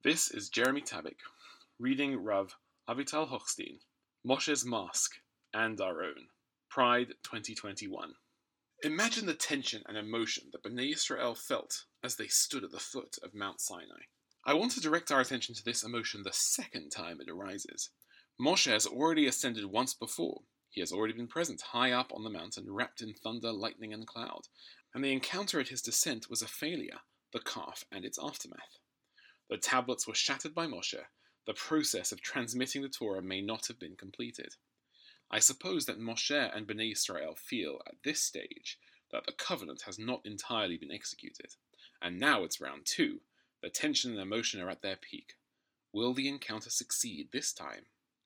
This is Jeremy Tabak, reading Rav Avital Hochstein, Moshe's Mask, and Our Own, Pride 2021. Imagine the tension and emotion that Bnei Yisrael felt as they stood at the foot of Mount Sinai. I want to direct our attention to this emotion the second time it arises. Moshe has already ascended once before. He has already been present high up on the mountain, wrapped in thunder, lightning, and cloud, and the encounter at his descent was a failure, the calf and its aftermath. The tablets were shattered by Moshe. The process of transmitting the Torah may not have been completed. I suppose that Moshe and Bnei Israel feel at this stage that the covenant has not entirely been executed, and now it's round 2. The tension and emotion are at their peak. Will the encounter succeed this time?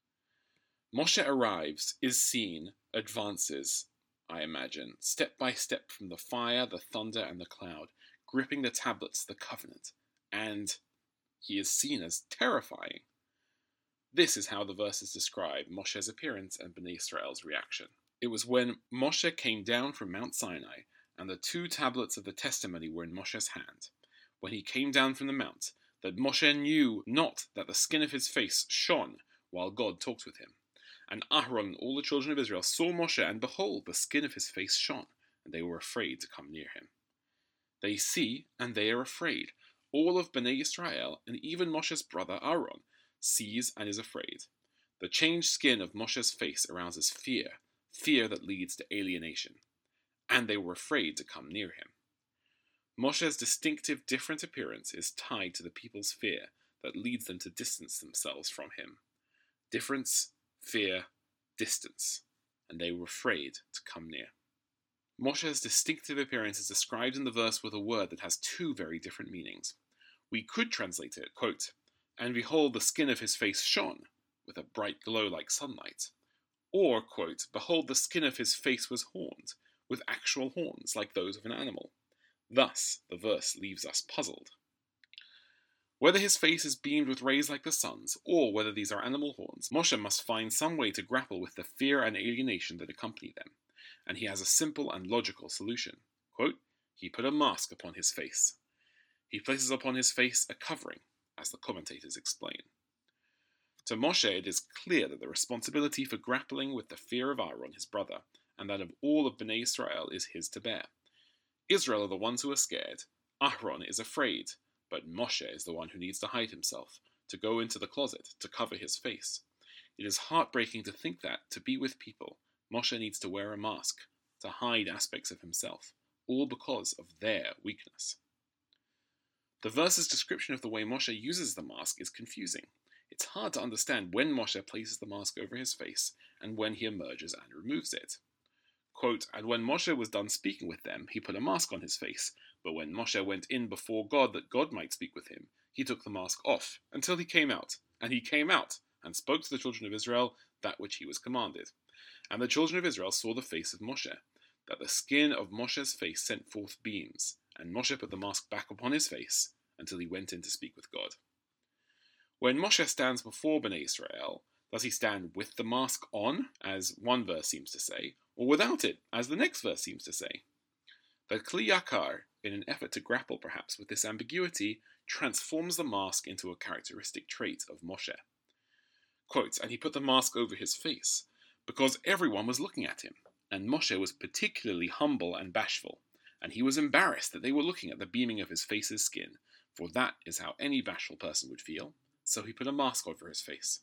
Moshe arrives, is seen, advances, I imagine, step by step from the fire, the thunder, and the cloud, gripping the tablets, the covenant, and he is seen as terrifying. This is how the verses describe Moshe's appearance and Bnei Israel's reaction. It was when Moshe came down from Mount Sinai, and the 2 tablets of the testimony were in Moshe's hand, when he came down from the mount, that Moshe knew not that the skin of his face shone while God talked with him. And Aharon and all the children of Israel saw Moshe, and behold, the skin of his face shone, and they were afraid to come near him. They see, and they are afraid. All of Bnei Israel, and even Moshe's brother Aaron, sees and is afraid. The changed skin of Moshe's face arouses fear, fear that leads to alienation. And they were afraid to come near him. Moshe's distinctive different appearance is tied to the people's fear that leads them to distance themselves from him. Difference, fear, distance, and they were afraid to come near. Moshe's distinctive appearance is described in the verse with a word that has 2 very different meanings. We could translate it, quote, and behold, the skin of his face shone, with a bright glow like sunlight. Or, quote, behold, the skin of his face was horned, with actual horns like those of an animal. Thus, the verse leaves us puzzled. Whether his face is beamed with rays like the sun's, or whether these are animal horns, Moshe must find some way to grapple with the fear and alienation that accompany them, and he has a simple and logical solution. Quote, he put a mask upon his face. He places upon his face a covering, as the commentators explain. To Moshe it is clear that the responsibility for grappling with the fear of Aaron, his brother, and that of all of Bnei Israel is his to bear. Israel are the ones who are scared, Aaron is afraid, but Moshe is the one who needs to hide himself, to go into the closet, to cover his face. It is heartbreaking to think that, to be with people, Moshe needs to wear a mask, to hide aspects of himself, all because of their weakness. The verse's description of the way Moshe uses the mask is confusing. It's hard to understand when Moshe places the mask over his face and when he emerges and removes it. Quote, and when Moshe was done speaking with them, he put a mask on his face, but when Moshe went in before God that God might speak with him, he took the mask off until he came out, and he came out and spoke to the children of Israel that which he was commanded. And the children of Israel saw the face of Moshe, that the skin of Moshe's face sent forth beams, and Moshe put the mask back upon his face until he went in to speak with God. When Moshe stands before Bnei Israel, does he stand with the mask on, as one verse seems to say, or without it, as the next verse seems to say? The Kli Yakar, in an effort to grapple perhaps with this ambiguity, transforms the mask into a characteristic trait of Moshe. Quote, and he put the mask over his face, because everyone was looking at him, and Moshe was particularly humble and bashful, and he was embarrassed that they were looking at the beaming of his face's skin, for that is how any bashful person would feel, so he put a mask over his face.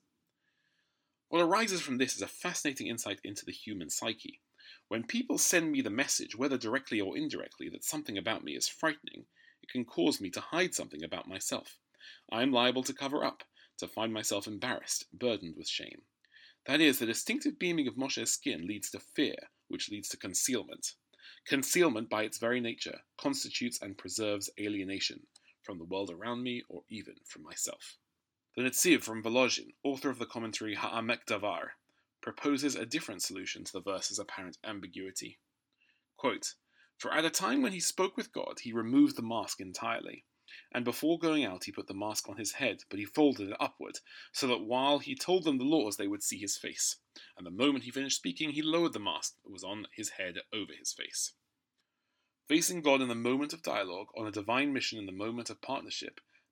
What arises from this is a fascinating insight into the human psyche. When people send me the message, whether directly or indirectly, that something about me is frightening, it can cause me to hide something about myself. I am liable to cover up, to find myself embarrassed, burdened with shame. That is, the distinctive beaming of Moshe's skin leads to fear, which leads to concealment. Concealment, by its very nature, constitutes and preserves alienation from the world around me or even from myself. The Netziv from Volozhin, author of the commentary Ha'amek Davar, proposes a different solution to the verse's apparent ambiguity. Quote, for at a time when he spoke with God, he removed the mask entirely, and before going out he put the mask on his head, but he folded it upward, so that while he told them the laws they would see his face, and the moment he finished speaking he lowered the mask that was on his head over his face. Facing God in the moment of dialogue, on a divine mission in the moment of partnership,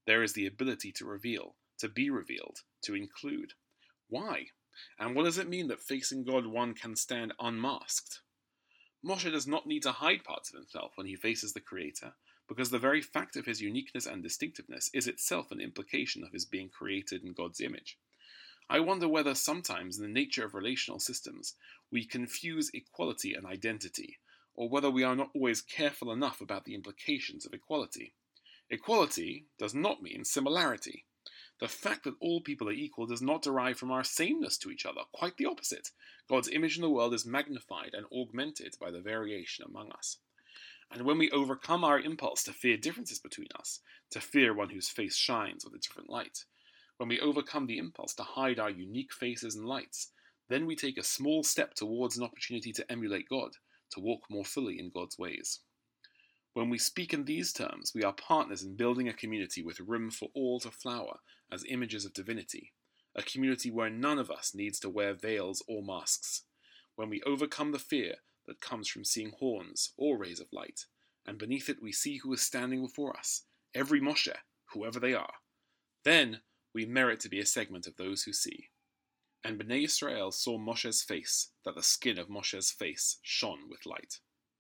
there is the ability to reveal, to be revealed, to include. Why? And what does it mean that facing God one can stand unmasked? Moshe does not need to hide parts of himself when he faces the Creator, because the very fact of his uniqueness and distinctiveness is itself an implication of his being created in God's image. I wonder whether sometimes in the nature of relational systems we confuse equality and identity, or whether we are not always careful enough about the implications of equality. Equality does not mean similarity. The fact that all people are equal does not derive from our sameness to each other, quite the opposite. God's image in the world is magnified and augmented by the variation among us. And when we overcome our impulse to fear differences between us, to fear one whose face shines with a different light, when we overcome the impulse to hide our unique faces and lights, then we take a small step towards an opportunity to emulate God, to walk more fully in God's ways. When we speak in these terms, we are partners in building a community with room for all to flower as images of divinity, a community where none of us needs to wear veils or masks. When we overcome the fear that comes from seeing horns or rays of light, and beneath it we see who is standing before us, every Moshe, whoever they are, then we merit to be a segment of those who see. And Bnei Yisrael saw Moshe's face, that the skin of Moshe's face shone with light.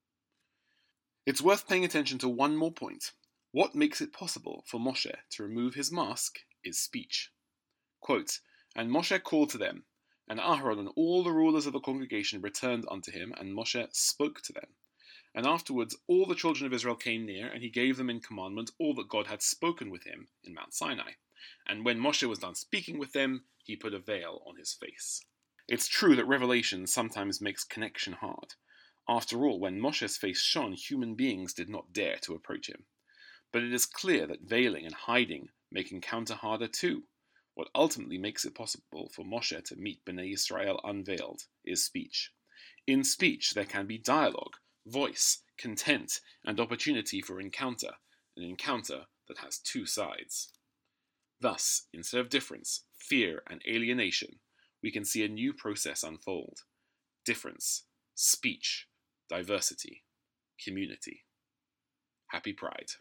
It's worth paying attention to one more point. What makes it possible for Moshe to remove his mask is speech. Quote, "And Moshe called to them, and Aharon and all the rulers of the congregation returned unto him, and Moshe spoke to them. And afterwards all the children of Israel came near, and he gave them in commandment all that God had spoken with him in Mount Sinai. And when Moshe was done speaking with them, he put a veil on his face." It's true that revelation sometimes makes connection hard. After all, when Moshe's face shone, human beings did not dare to approach him. But it is clear that veiling and hiding make encounter harder too. What ultimately makes it possible for Moshe to meet Bnei Yisrael unveiled is speech. In speech there can be dialogue, voice, content, and opportunity for encounter, an encounter that has two sides. Thus, instead of difference, fear, and alienation, we can see a new process unfold. Difference, speech, diversity, community. Happy Pride.